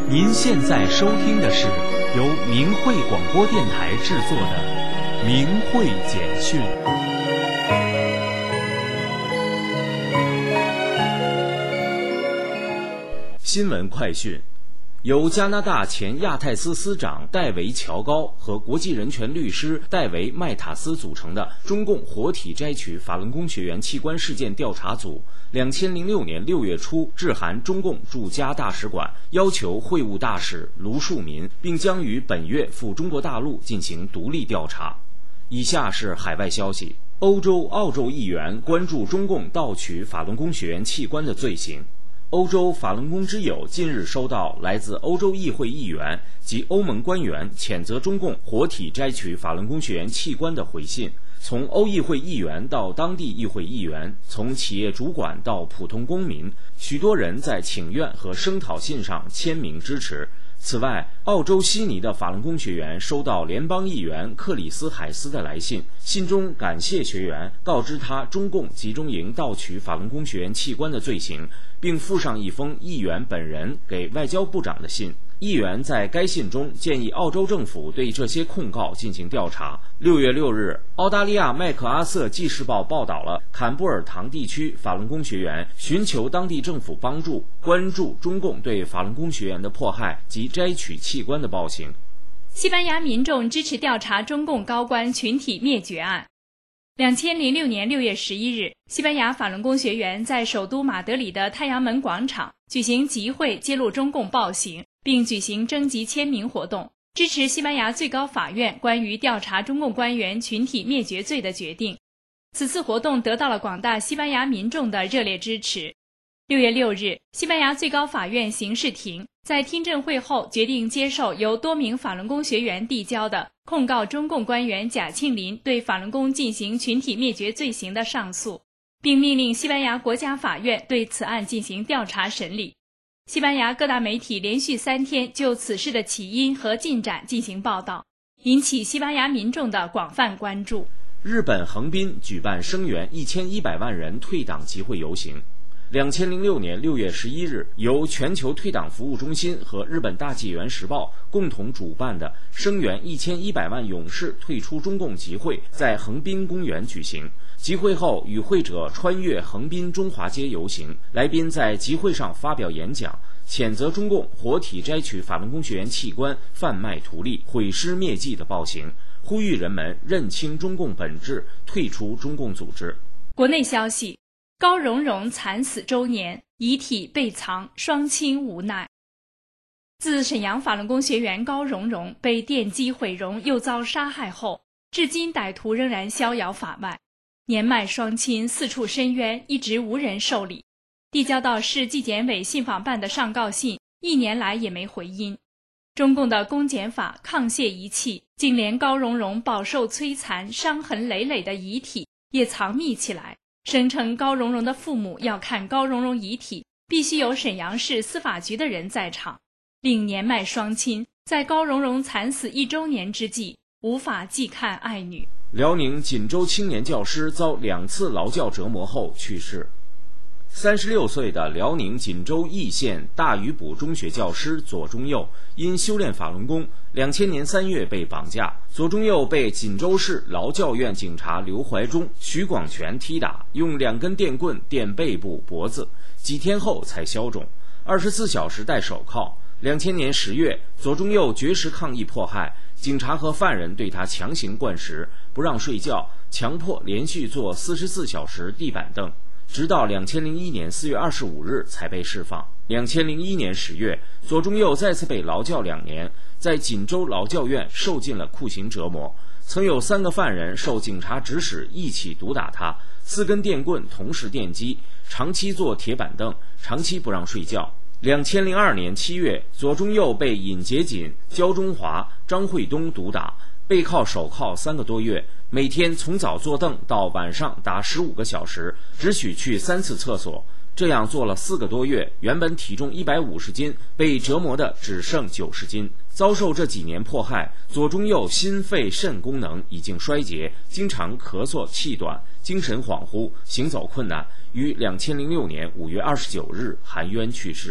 您现在收听的是由明慧广播电台制作的《明慧简讯》。新闻快讯。由加拿大前亚太司司长戴维·乔高和国际人权律师戴维·麦塔斯组成的中共活体摘取法轮功学员器官事件调查组，2006年6月初致函中共驻加大使馆，要求会晤大使卢树民，并将于本月赴中国大陆进行独立调查。以下是海外消息：欧洲、澳洲议员关注中共盗取法轮功学员器官的罪行。欧洲法轮功之友近日收到来自欧洲议会议员及欧盟官员谴责中共活体摘取法轮功学员器官的回信，从欧议会议员到当地议会议员，从企业主管到普通公民，许多人在请愿和声讨信上签名支持。此外，澳洲悉尼的法轮功学员收到联邦议员克里斯海斯的来信，信中感谢学员，告知他中共集中营盗取法轮功学员器官的罪行，并附上一封议员本人给外交部长的信。议员在该信中建议澳洲政府对这些控告进行调查。6月6日，澳大利亚麦克阿瑟纪事报报道了坎布尔唐地区法轮功学员寻求当地政府帮助，关注中共对法轮功学员的迫害及摘取器官的暴行。 西班牙民众支持调查中共高官群体灭绝案。2006年6月11日，西班牙法轮功学员在首都马德里的太阳门广场举行集会，揭露中共暴行，并举行征集签名活动，支持西班牙最高法院关于调查中共官员群体灭绝罪的决定。此次活动得到了广大西班牙民众的热烈支持。6月6日，西班牙最高法院刑事庭在听证会后决定接受由多名法轮功学员递交的控告中共官员贾庆林对法轮功进行群体灭绝罪行的上诉，并命令西班牙国家法院对此案进行调查审理。西班牙各大媒体连续3天就此事的起因和进展进行报道，引起西班牙民众的广泛关注。 日本横滨举办声援1100万人退党集会游行。2006年6月11日，由全球退党服务中心和日本大纪元时报共同主办的声援1100万勇士退出中共集会在横滨公园举行。集会后，与会者穿越横滨中华街游行，来宾在集会上发表演讲，谴责中共活体摘取法轮功学员器官、贩卖图利、毁尸灭迹的暴行，呼吁人们认清中共本质，退出中共组织。 国内消息：高荣荣惨死周年，遗体被藏，双亲无奈。自沈阳法轮功学员高荣荣被电击毁容又遭杀害后，至今歹徒仍然逍遥法外，年迈双亲四处申冤，一直无人受理。递交到市纪检委信访办的上告信1年来也没回音。中共的公检法沆瀣一气，竟连高荣荣饱受摧残、伤痕累累的遗体也藏匿起来，声称高荣荣的父母要看高荣荣遗体，必须有沈阳市司法局的人在场，令年迈双亲在高荣荣惨死1周年之际无法祭看爱女。 辽宁锦州青年教师遭2次劳教折磨后去世。36岁的辽宁锦州义县大余补中学教师左中佑因修炼法轮功，2000年3月被绑架。左中佑被锦州市劳教院警察刘怀忠、徐广全踢打，用2根电棍电背部、脖子，几天后才消肿，24小时戴手铐。2000年10月，左中佑绝食抗议迫害，警察和犯人对他强行灌食，不让睡觉，强迫连续坐44小时地板凳，直到2001年4月25日才被释放。2001年10月，左中佑再次被劳教2年，在锦州劳教院受尽了酷刑折磨。曾有3个犯人受警察指使一起毒打他，4根电棍同时电击，长期坐铁板凳，长期不让睡觉。2002年7月，左中佑被尹杰锦、焦中华、张惠东毒打，背靠手铐3个多月，每天从早坐凳到晚上打15个小时，只许去3次厕所。这样做了4个多月，原本体重150斤，被折磨的只剩90斤。遭受这几年迫害，左中佑心肺肾功能已经衰竭，经常咳嗽气短，精神恍惚，行走困难，于2006年5月29日含冤去世。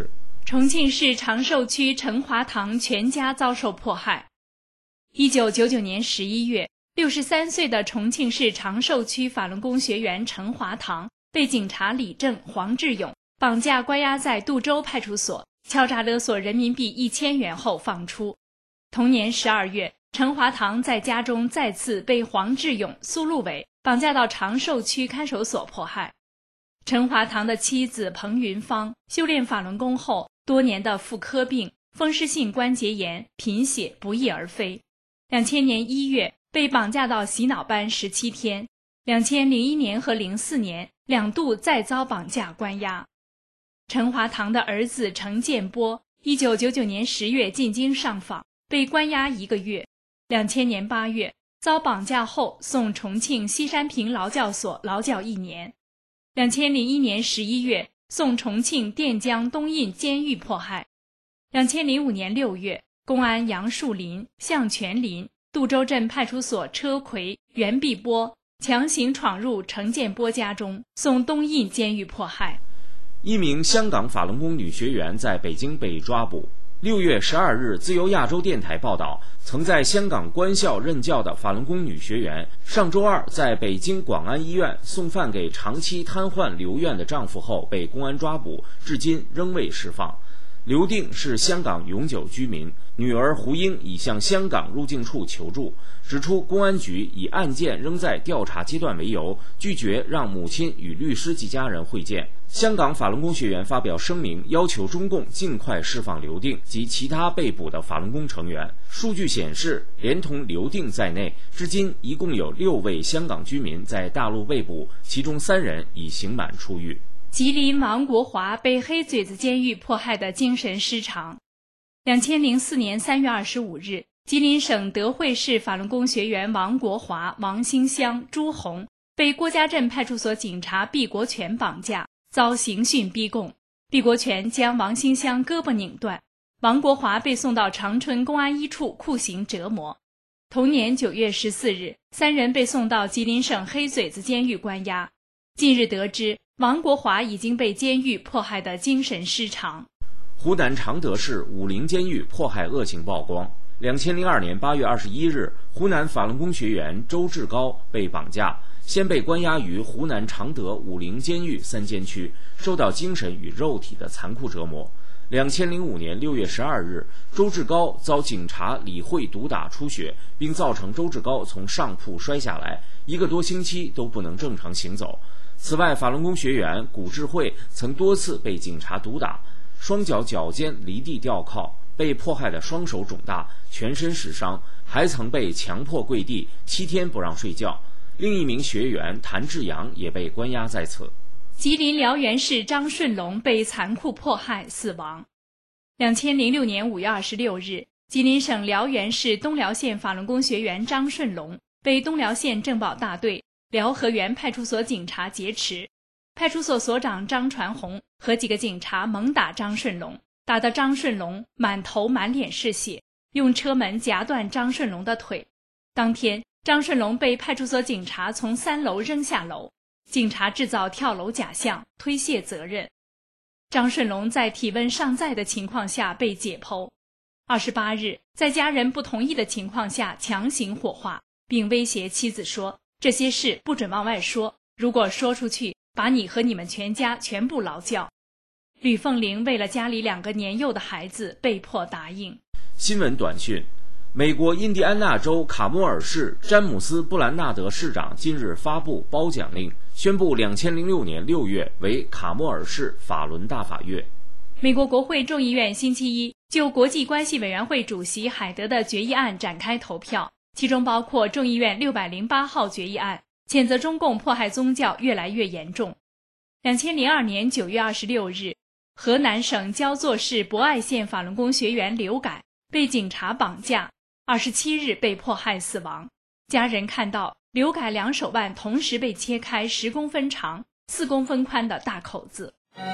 重庆市长寿区陈华堂全家遭受迫害。1999年11月，63岁的重庆市长寿区法轮功学员陈华堂被警察李正、黄志勇绑架关押在杜州派出所，敲诈勒索人民币1000元后放出。同年12月，陈华堂在家中再次被黄志勇、苏路伟绑架到长寿区看守所迫害。陈华堂的妻子彭云芳修炼法轮功后，多年的妇科病、风湿性关节炎、贫血不翼而飞。2000年1月被绑架到洗脑班17天，2001年和04年2度再遭绑架关押。陈华堂的儿子程建波1999年10月进京上访，被关押1个月。2000年8月遭绑架后送重庆西山坪劳教所劳教1年。2001年11月送重庆垫江东印监狱迫害。2005年6月，公安杨树林、向全林、杜州镇派出所车奎、袁碧波强行闯入程建波家中，送东印监狱迫害。 一名香港法轮功女学员在北京被抓捕。6月12日，自由亚洲电台报道，曾在香港官校任教的法轮功女学员，上周二在北京广安医院送饭给长期瘫痪留院的丈夫后被公安抓捕，至今仍未释放。刘定是香港永久居民，女儿胡英已向香港入境处求助，指出公安局以案件仍在调查阶段为由，拒绝让母亲与律师及家人会见。香港法轮功学员发表声明，要求中共尽快释放刘定及其他被捕的法轮功成员。数据显示，连同刘定在内，至今一共有6位香港居民在大陆被捕，其中3人已刑满出狱。 吉林王国华被黑嘴子监狱迫害的精神失常。2004年3月25日，吉林省德惠市法轮功学员王国华、王兴香、朱红被郭家镇派出所警察毕国权绑架，遭刑讯逼供。毕国权将王兴香胳膊拧断，王国华被送到长春公安一处酷刑折磨。同年9月14日，3人被送到吉林省黑嘴子监狱关押。近日得知，王国华已经被监狱迫害的精神失常。 湖南常德市武陵监狱迫害恶情曝光。2002年8月21日，湖南法轮功学员周志高被绑架，先被关押于湖南常德武陵监狱3监区，受到精神与肉体的残酷折磨。2005年6月12日，周志高遭警察李慧毒打出血，并造成周志高从上铺摔下来，1个多星期都不能正常行走。此外，法轮功学员古智慧曾多次被警察毒打，双脚脚尖离地吊靠，被迫害的双手肿大，全身实伤，还曾被强迫跪地7天不让睡觉。另一名学员谭志阳也被关押在此。 吉林辽源市张顺龙被残酷迫害死亡。2006年5月26日，吉林省辽源市东辽县法轮功学员张顺龙被东辽县政保大队辽河源派出所警察劫持，派出所所长张传红和几个警察猛打张顺龙，打得张顺龙满头满脸是血，用车门夹断张顺龙的腿。当天，张顺龙被派出所警察从3楼扔下楼，警察制造跳楼假象，推卸责任。张顺龙在体温尚在的情况下被解剖。28日，在家人不同意的情况下强行火化，并威胁妻子说，这些事不准往外说，如果说出去，把你和你们全家全部劳教。吕凤玲为了家里2个年幼的孩子被迫答应。 新闻短讯：美国印第安纳州卡莫尔市詹姆斯·布兰纳德市长近日发布褒奖令，宣布2006年6月为卡莫尔市法轮大法月。 美国国会众议院星期一就国际关系委员会主席海德的决议案展开投票，其中包括众议院608号决议案，谴责中共迫害宗教越来越严重。2002年9月26日，河南省焦作市博爱县法轮功学员刘改被警察绑架，27日被迫害死亡。家人看到刘改2手腕同时被切开10公分长、4公分宽的大口子。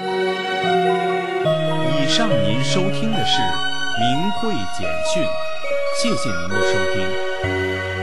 以上您收听的是明慧简讯，谢谢您的收听。